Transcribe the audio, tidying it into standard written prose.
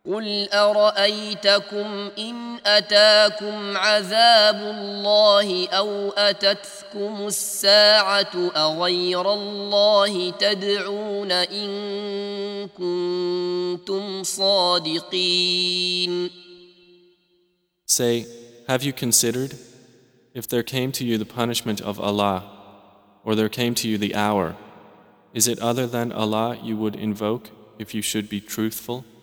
قل أرأيتكم إن أتاكم عذاب الله أو أتتكم الساعة أغير الله تدعون إن كنتم صادقين. Say, have you considered, if there came to you the punishment of Allah, or there came to you the hour, is it other than Allah you would invoke if you should be truthful?